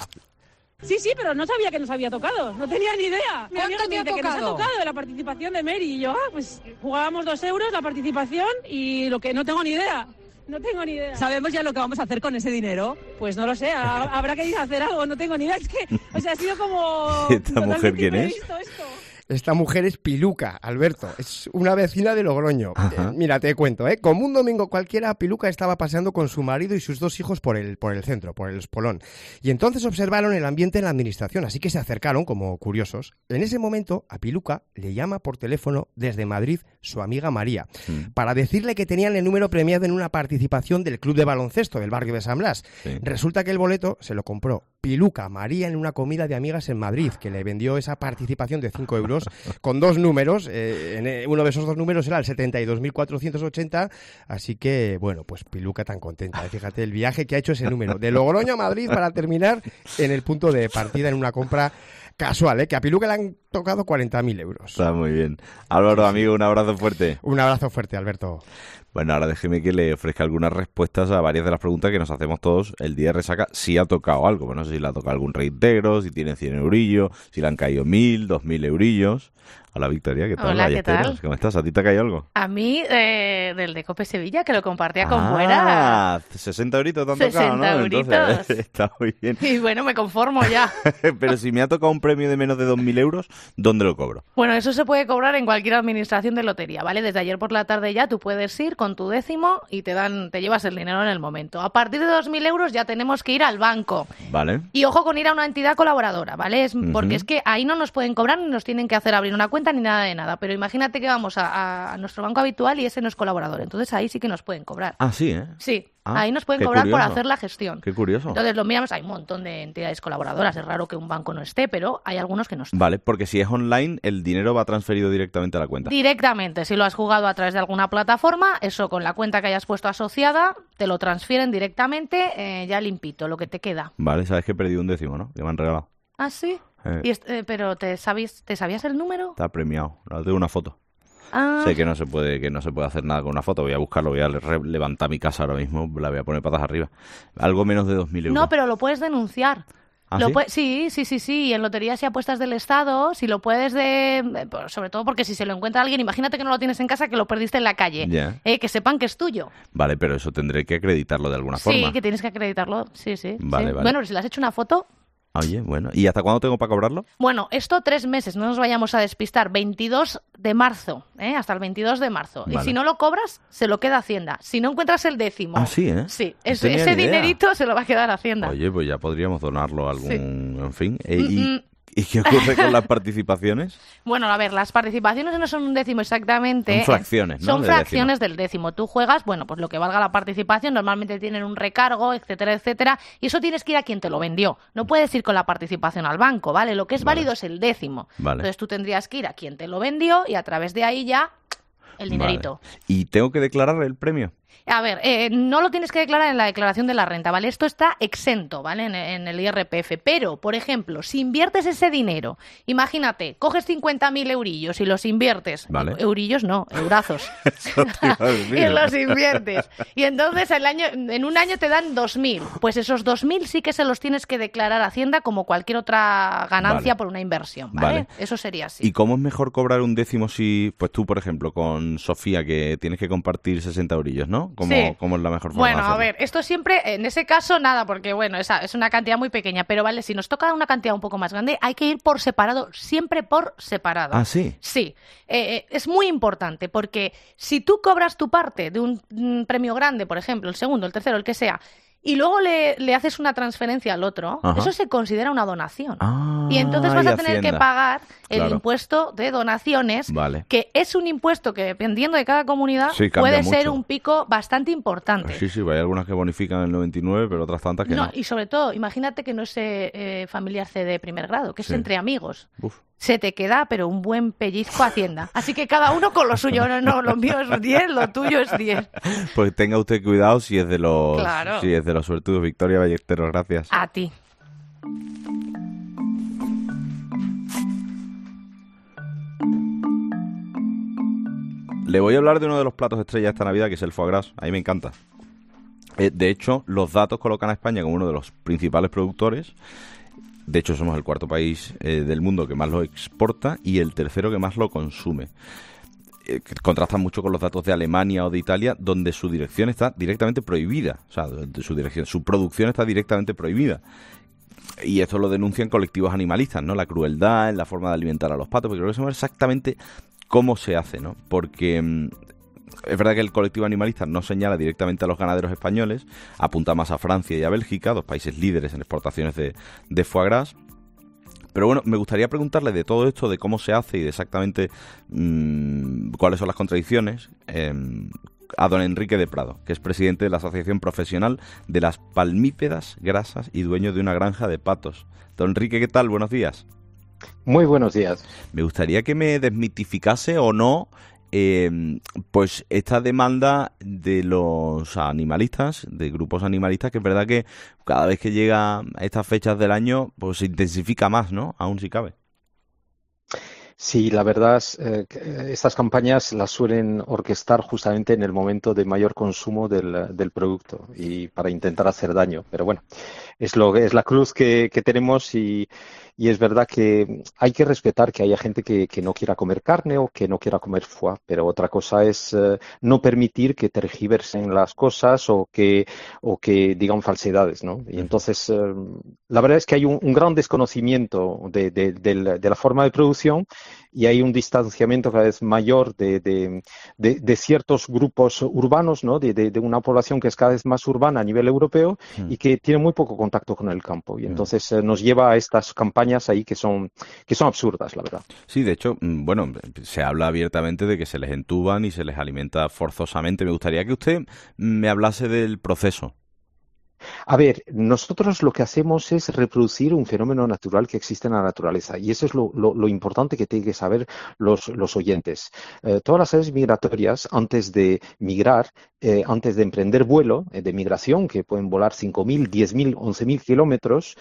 Sí, pero no sabía que nos había tocado, no tenía ni idea. Mi amiga me dice que nos ha tocado de la participación de Mary, y yo, pues jugábamos 2 euros la participación y lo que no tengo ni idea. No tengo ni idea. ¿Sabemos ya lo que vamos a hacer con ese dinero? Pues no lo sé, habrá que ir a hacer algo, no tengo ni idea. Es que, ha sido como... ¿Esta mujer quién es? Esto. Esta mujer es Piluca, Alberto, es una vecina de Logroño. Mira, te cuento, como un domingo cualquiera, Piluca estaba paseando con su marido y sus 2 hijos por el centro, por el espolón. Y entonces observaron el ambiente en la administración, así que se acercaron como curiosos. En ese momento, a Piluca le llama por teléfono desde Madrid su amiga María, para decirle que tenían el número premiado en una participación del club de baloncesto del barrio de San Blas. Sí. Resulta que el boleto se lo compró Piluca María en una comida de amigas en Madrid, que le vendió esa participación de 5 euros con 2 números. Uno de esos 2 números era el 72.480, así que, bueno, pues Piluca tan contenta. Fíjate el viaje que ha hecho ese número, de Logroño a Madrid, para terminar en el punto de partida en una compra casual, que a Piluca le han tocado 40.000 euros. Está muy bien. Álvaro, amigo, un abrazo fuerte. Un abrazo fuerte, Alberto. Bueno, ahora déjeme que le ofrezca algunas respuestas a varias de las preguntas que nos hacemos todos el día de resaca. Si ha tocado algo, bueno, no sé si le ha tocado algún reintegro, si tiene 100 eurillos, si le han caído 1.000, 2.000 eurillos. Hola, Victoria, ¿qué tal? Hola, ¿qué tal? ¿Cómo estás? ¿A ti te ha caído algo? A mí, del de Cope Sevilla, que lo compartía con Fuera. 60 euritos te han tocado, ¿no? 60 euritos. Entonces, está muy bien. Y bueno, me conformo ya. Pero si me ha tocado un premio de menos de 2.000 euros, ¿dónde lo cobro? Bueno, eso se puede cobrar en cualquier administración de lotería, ¿vale? Desde ayer por la tarde ya tú puedes ir con tu décimo y te llevas el dinero en el momento. A partir de 2.000 euros ya tenemos que ir al banco. Vale. Y ojo con ir a una entidad colaboradora, ¿vale? Porque es que ahí no nos pueden cobrar ni nos tienen que hacer abrir una cuenta ni nada de nada. Pero imagínate que vamos a nuestro banco habitual y ese no es colaborador. Entonces ahí sí que nos pueden cobrar. Ah, sí, ¿eh? Sí, Ah, ahí nos pueden qué cobrar curioso. por hacer la gestión. Qué curioso. Entonces lo miramos, hay un montón de entidades colaboradoras. Es raro que un banco no esté, pero hay algunos que no están. Vale, porque si es online, el dinero va transferido directamente a la cuenta. Directamente, si lo has jugado a través de alguna plataforma, eso con la cuenta que hayas puesto asociada, te lo transfieren directamente, ya limpito, lo que te queda. Vale, sabes que he perdido un décimo, ¿no? Que me han regalado. ¿Ah, sí? Pero ¿te sabías el número? Está premiado. Ahora tengo una foto. Ah. Sé que no se puede hacer nada con una foto. Voy a buscarlo, voy a levantar mi casa ahora mismo, la voy a poner patas arriba. Algo menos de 2.000 euros. No, pero lo puedes denunciar. ¿Ah, sí? Sí. En Loterías y Apuestas del Estado, si lo puedes sobre todo porque si se lo encuentra alguien, imagínate que no lo tienes en casa, que lo perdiste en la calle. Yeah. Que sepan que es tuyo. Vale, pero eso tendré que acreditarlo de alguna forma. Sí, que tienes que acreditarlo. Sí. Vale. Bueno, si le has hecho una foto... Oye, bueno. ¿Y hasta cuándo tengo para cobrarlo? Bueno, esto 3 meses, no nos vayamos a despistar. 22 de marzo, hasta el 22 de marzo. Vale. Y si no lo cobras, se lo queda Hacienda. Si no encuentras el décimo... Ah, sí, ¿eh? Sí, No tenía ese ni idea. dinerito se lo va a quedar Hacienda. Oye, pues ya podríamos donarlo a algún... Sí. En fin. ¿Y qué ocurre con las participaciones? Bueno, a ver, las participaciones no son un décimo exactamente. Son fracciones, ¿no? Son Del fracciones del décimo. Tú juegas, bueno, pues lo que valga la participación, normalmente tienen un recargo, etcétera, etcétera, y eso tienes que ir a quien te lo vendió. No puedes ir con la participación al banco, ¿vale? Lo que es válido es el décimo. Vale. Entonces tú tendrías que ir a quien te lo vendió y a través de ahí ya el dinerito. Vale. ¿Y tengo que declarar el premio? A ver, no lo tienes que declarar en la declaración de la renta, ¿vale? Esto está exento, ¿vale? En el IRPF. Pero, por ejemplo, si inviertes ese dinero, imagínate, coges 50.000 eurillos y los inviertes. Vale. Eurillos no, eurazos. Eso te iba a decir. Y los inviertes. Y entonces en un año te dan 2.000. Pues esos 2.000 sí que se los tienes que declarar a Hacienda como cualquier otra ganancia por una inversión, ¿vale? Eso sería así. ¿Y cómo es mejor cobrar un décimo si, pues tú, por ejemplo, con Sofía, que tienes que compartir 60 eurillos, ¿no? ¿Cómo es la mejor forma de Bueno, hacerlo? a ver, esto siempre, en ese caso, nada, porque bueno, es una cantidad muy pequeña, pero vale, si nos toca una cantidad un poco más grande, hay que ir por separado, siempre por separado. ¿Ah, sí? Sí, es muy importante, porque si tú cobras tu parte de un premio grande, por ejemplo, el segundo, el tercero, el que sea, y luego le haces una transferencia al otro, Ajá. eso se considera una donación. Ah, Y entonces vas a tener Hacienda. que pagar el Claro. impuesto de donaciones, Vale. que es un impuesto que, dependiendo de cada comunidad, Sí, cambia puede ser mucho. un pico bastante importante. Sí, hay algunas que bonifican el 99, pero otras tantas que no. Y sobre todo, imagínate que no es familiar C de primer grado, que es Sí. entre amigos. Uf. Se te queda, pero un buen pellizco a Hacienda. Así que cada uno con lo suyo. No, lo mío es 10, lo tuyo es 10. Pues tenga usted cuidado si es de los Claro. si es de los suertudos. Victoria Ballesteros, gracias. A ti. Le voy a hablar de uno de los platos estrella de esta Navidad, que es el foie gras. A mí me encanta. De hecho, los datos colocan a España como uno de los principales productores. De hecho, somos el cuarto país del mundo que más lo exporta y el tercero que más lo consume. Que contrastan mucho con los datos de Alemania o de Italia, donde su dirección está directamente prohibida. O sea, su producción está directamente prohibida. Y esto lo denuncian colectivos animalistas, ¿no? La crueldad en la forma de alimentar a los patos, porque creo que sabemos exactamente cómo se hace, ¿no? Porque es verdad que el colectivo animalista no señala directamente a los ganaderos españoles, apunta más a Francia y a Bélgica, dos países líderes en exportaciones de foie gras. Pero bueno, me gustaría preguntarle de todo esto, de cómo se hace y de exactamente cuáles son las contradicciones, a don Enrique de Prado, que es presidente de la Asociación Profesional de las Palmípedas Grasas y dueño de una granja de patos. Don Enrique, ¿qué tal? Buenos días. Muy buenos días. Me gustaría que me desmitificase o no pues esta demanda de los animalistas, de grupos animalistas, que es verdad que cada vez que llega a estas fechas del año pues se intensifica más, ¿no? Aún si cabe. Sí, la verdad es que estas campañas las suelen orquestar justamente en el momento de mayor consumo del producto y para intentar hacer daño. Pero bueno, es la cruz que tenemos y es verdad que hay que respetar que haya gente que no quiera comer carne o que no quiera comer foie, pero otra cosa es no permitir que tergiversen las cosas o que digan falsedades, ¿no? Y entonces la verdad es que hay un gran desconocimiento de la forma de producción y hay un distanciamiento cada vez mayor de ciertos grupos urbanos, ¿no? De una población que es cada vez más urbana a nivel europeo y que tiene muy poco contacto con el campo. Y entonces nos lleva a estas campañas ahí que son absurdas, la verdad. Sí, de hecho, bueno, se habla abiertamente de que se les entuban y se les alimenta forzosamente. Me gustaría que usted me hablase del proceso. A ver, nosotros lo que hacemos es reproducir un fenómeno natural que existe en la naturaleza y eso es lo importante que tienen que saber los oyentes. Todas las aves migratorias, antes de migrar, antes de emprender vuelo de migración, que pueden volar 5.000, 10.000, 11.000 kilómetros,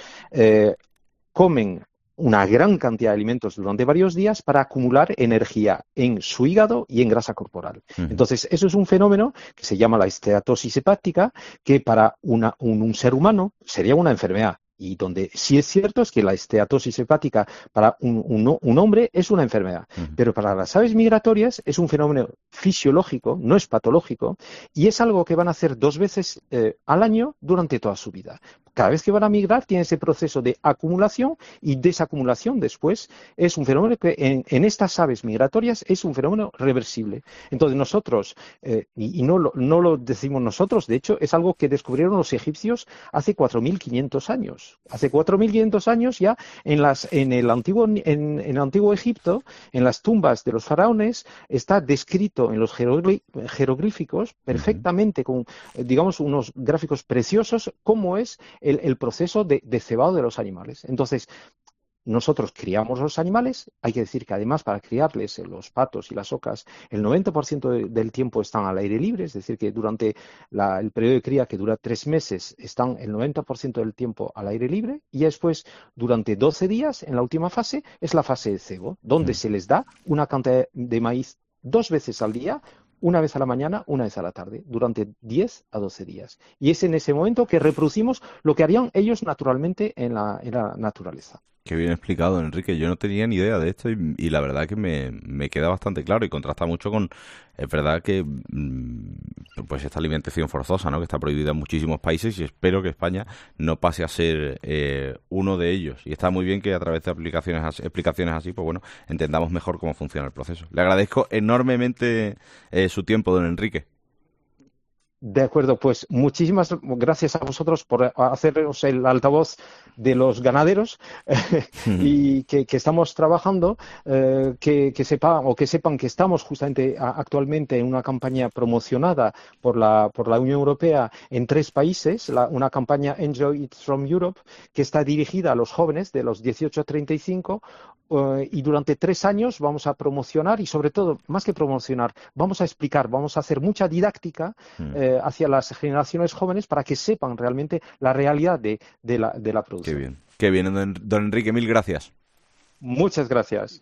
comen una gran cantidad de alimentos durante varios días para acumular energía en su hígado y en grasa corporal. Entonces, eso es un fenómeno que se llama la esteatosis hepática, que para un ser humano sería una enfermedad. Y donde sí es cierto es que la esteatosis hepática para un hombre es una enfermedad, pero para las aves migratorias es un fenómeno fisiológico, no es patológico, y es algo que van a hacer 2 veces al año durante toda su vida. Cada vez que van a migrar tiene ese proceso de acumulación y desacumulación después. Es un fenómeno que en estas aves migratorias es un fenómeno reversible. Entonces nosotros, y no lo decimos nosotros, de hecho es algo que descubrieron los egipcios hace 4.500 años. Hace 4.500 años ya en el antiguo Egipto, en las tumbas de los faraones, está descrito en los jeroglíficos perfectamente con, digamos, unos gráficos preciosos cómo es el proceso de cebado de los animales. Entonces, nosotros criamos los animales, hay que decir que además para criarles los patos y las ocas, el 90% del tiempo están al aire libre, es decir, que durante el periodo de cría que dura 3 meses están el 90% del tiempo al aire libre y después durante 12 días, en la última fase, es la fase de cebo, donde se les da una cantidad de maíz 2 veces al día, una vez a la mañana, una vez a la tarde, durante 10 a 12 días. Y es en ese momento que reproducimos lo que harían ellos naturalmente en la naturaleza. Qué bien explicado, Enrique. Yo no tenía ni idea de esto y la verdad que me queda bastante claro y contrasta mucho con, es verdad que pues esta alimentación forzosa, ¿no? Que está prohibida en muchísimos países y espero que España no pase a ser uno de ellos. Y está muy bien que a través de explicaciones así, pues bueno, entendamos mejor cómo funciona el proceso. Le agradezco enormemente su tiempo, don Enrique. De acuerdo, pues muchísimas gracias a vosotros por haceros el altavoz de los ganaderos y que estamos trabajando, que sepan que estamos justamente actualmente en una campaña promocionada por la Unión Europea en 3 países, una campaña Enjoy It From Europe, que está dirigida a los jóvenes de los 18 a 35 y durante 3 años vamos a promocionar y sobre todo, más que promocionar, vamos a explicar, vamos a hacer mucha didáctica hacia las generaciones jóvenes para que sepan realmente la realidad de la producción. Qué bien, don Enrique, mil gracias. Muchas gracias.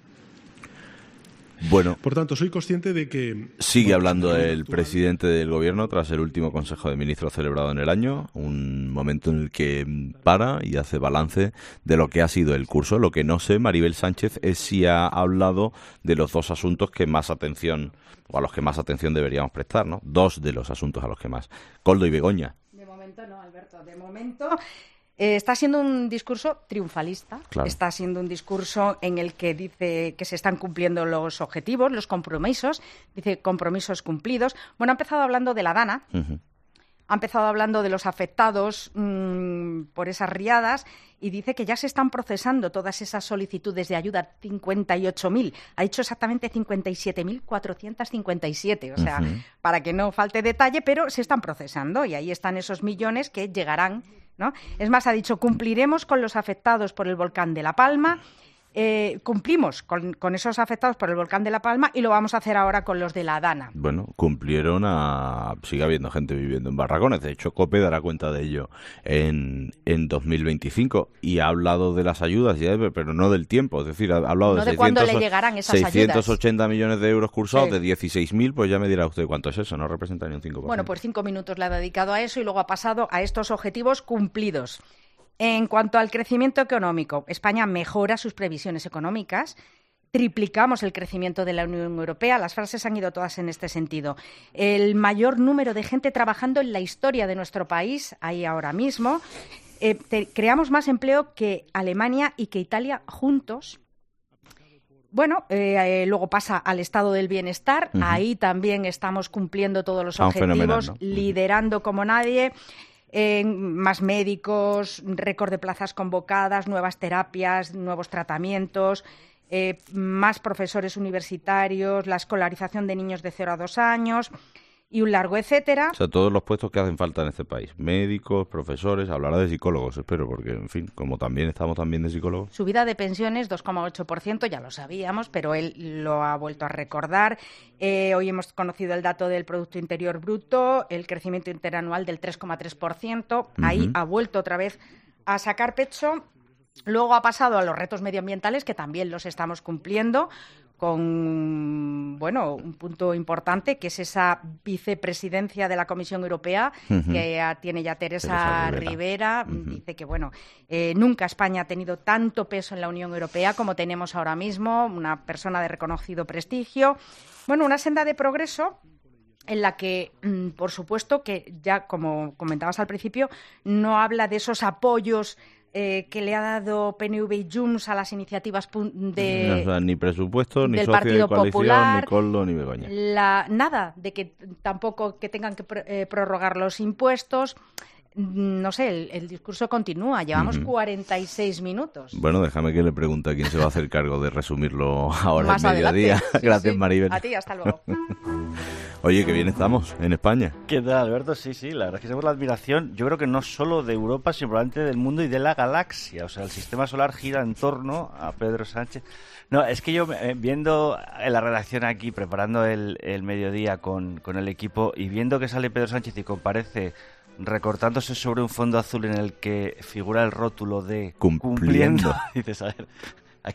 Bueno, por tanto, soy consciente de que... Sigue hablando el presidente del gobierno tras el último Consejo de Ministros celebrado en el año, un momento en el que para y hace balance de lo que ha sido el curso. Lo que no sé, Maribel Sánchez, es si ha hablado de los 2 asuntos que más atención, o a los que más atención deberíamos prestar, ¿no? 2 de los asuntos a los que más. Koldo y Begoña. De momento no, Alberto, de momento... está siendo un discurso triunfalista, claro. Está siendo un discurso en el que dice que se están cumpliendo los objetivos, los compromisos, dice compromisos cumplidos. Bueno, ha empezado hablando de la Dana, ha empezado hablando de los afectados por esas riadas y dice que ya se están procesando todas esas solicitudes de ayuda, 58.000. Ha dicho exactamente 57.457, o sea, para que no falte detalle, pero se están procesando y ahí están esos millones que llegarán, ¿no? Es más, ha dicho, cumpliremos con los afectados por el volcán de La Palma. cumplimos con esos afectados por el volcán de La Palma y lo vamos a hacer ahora con los de la Dana. Bueno, cumplieron sigue habiendo gente viviendo en barracones. De hecho, COPE dará cuenta de ello en 2025. Y ha hablado de las ayudas, pero no del tiempo. Es decir, ha hablado no de cuándo le llegarán esas 680 ayudas. millones de euros cursados, de 16.000, pues ya me dirá usted cuánto es eso. No representa ni un 5%. Bueno, pues 5 minutos le ha dedicado a eso y luego ha pasado a estos objetivos cumplidos. En cuanto al crecimiento económico, España mejora sus previsiones económicas, triplicamos el crecimiento de la Unión Europea, las frases han ido todas en este sentido. El mayor número de gente trabajando en la historia de nuestro país, ahí ahora mismo, creamos más empleo que Alemania y que Italia juntos. Bueno, luego pasa al estado del bienestar, ahí también estamos cumpliendo todos los objetivos, liderando como nadie. Más médicos, récord de plazas convocadas, nuevas terapias, nuevos tratamientos, más profesores universitarios, la escolarización de niños de 0 a 2 años y un largo etcétera. O sea, todos los puestos que hacen falta en este país. Médicos, profesores, hablará de psicólogos, espero, porque, en fin, como también estamos también de psicólogos. Subida de pensiones, 2,8%, ya lo sabíamos, pero él lo ha vuelto a recordar. Hoy hemos conocido el dato del Producto Interior Bruto, el crecimiento interanual del 3,3%. Ahí ha vuelto otra vez a sacar pecho. Luego ha pasado a los retos medioambientales, que también los estamos cumpliendo, con un punto importante, que es esa vicepresidencia de la Comisión Europea que tiene ya Teresa Rivera. Dice que, nunca España ha tenido tanto peso en la Unión Europea como tenemos ahora mismo, una persona de reconocido prestigio. Bueno, una senda de progreso en la que, por supuesto, que ya, como comentabas al principio, no habla de esos apoyos que le ha dado PNV y Junts a las iniciativas ni presupuesto, ni del socio Partido de coalición, Popular, ni Coldo, ni Begoña. Nada de que tampoco que tengan que prorrogar los impuestos. No sé, el discurso continúa. Llevamos 46 minutos. Bueno, déjame que le pregunte a quién se va a hacer cargo de resumirlo ahora Más al mediodía. adelante. Gracias, sí. Maribel. A ti, hasta luego. Oye, qué bien estamos en España. ¿Qué tal, Alberto? Sí, la verdad es que tenemos la admiración, yo creo que no solo de Europa, sino probablemente del mundo y de la galaxia. O sea, el sistema solar gira en torno a Pedro Sánchez. No, es que yo, viendo la redacción aquí, preparando el mediodía con el equipo, y viendo que sale Pedro Sánchez y comparece recortándose sobre un fondo azul en el que figura el rótulo de cumpliendo. Dices, a ver, ¿a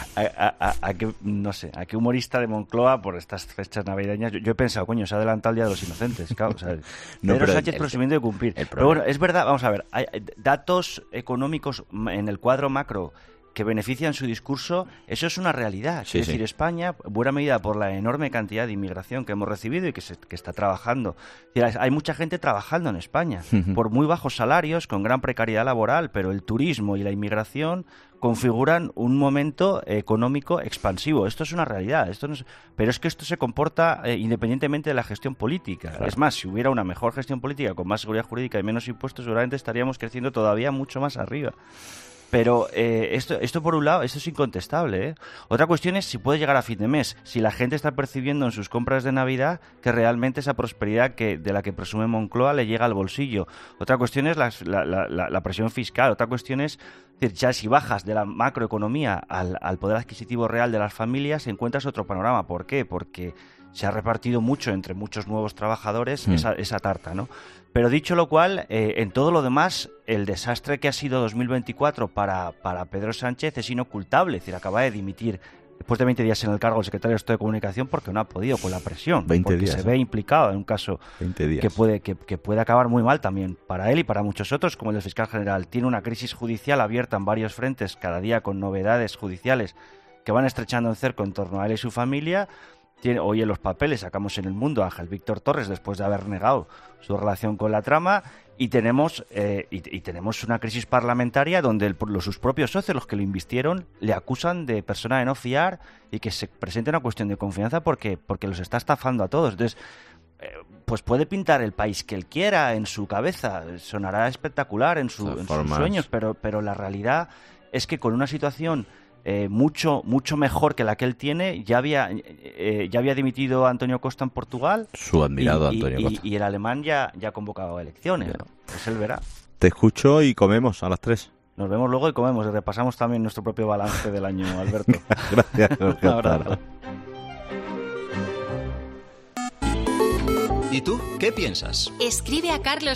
qué humorista de Moncloa por estas fechas navideñas? Yo he pensado, coño, se ha adelantado el Día de los Inocentes, claro. O sea, Pedro Sánchez presumiendo de cumplir. Pero bueno, es verdad, vamos a ver, hay datos económicos en el cuadro macro que benefician su discurso, eso es una realidad. Es decir, España, buena medida por la enorme cantidad de inmigración que hemos recibido y que está trabajando. Hay mucha gente trabajando en España, por muy bajos salarios, con gran precariedad laboral, pero el turismo y la inmigración configuran un momento económico expansivo. Esto es una realidad. Pero es que esto se comporta independientemente de la gestión política. Claro. Es más, si hubiera una mejor gestión política, con más seguridad jurídica y menos impuestos, seguramente estaríamos creciendo todavía mucho más arriba. Pero esto por un lado, esto es incontestable, ¿eh? Otra cuestión es si puede llegar a fin de mes, si la gente está percibiendo en sus compras de Navidad que realmente esa prosperidad de la que presume Moncloa le llega al bolsillo. Otra cuestión es la presión fiscal. Otra cuestión es, ya si bajas de la macroeconomía al poder adquisitivo real de las familias, encuentras otro panorama. ¿Por qué? Porque se ha repartido mucho entre muchos nuevos trabajadores esa tarta, ¿no? Pero dicho lo cual, en todo lo demás, el desastre que ha sido 2024 para Pedro Sánchez es inocultable. Es decir, acaba de dimitir después de 20 días en el cargo el secretario de Estado de Comunicación porque no ha podido con la presión. 20 porque días, se ve implicado en un caso que puede acabar muy mal también para él y para muchos otros, como el del fiscal general. Tiene una crisis judicial abierta en varios frentes, cada día con novedades judiciales que van estrechando el cerco en torno a él y su familia. Hoy en los papeles sacamos en El Mundo a Ángel Víctor Torres después de haber negado su relación con la trama y tenemos una crisis parlamentaria donde sus propios socios, los que lo invistieron, le acusan de persona de no fiar y que se presente una cuestión de confianza porque los está estafando a todos. Entonces, pues puede pintar el país que él quiera en su cabeza, sonará espectacular en sus sueños, pero la realidad es que con una situación mucho mejor que la que él tiene, ya había dimitido a Antonio Costa en Portugal, su admirado Antonio Costa, y el alemán ya ha convocado elecciones, ¿no? Pues él verá. Te escucho y comemos a las 3. Nos vemos luego y comemos y repasamos también nuestro propio balance del año, Alberto. Gracias. Un abrazo. ¿Y tú qué piensas? Escribe a Carlos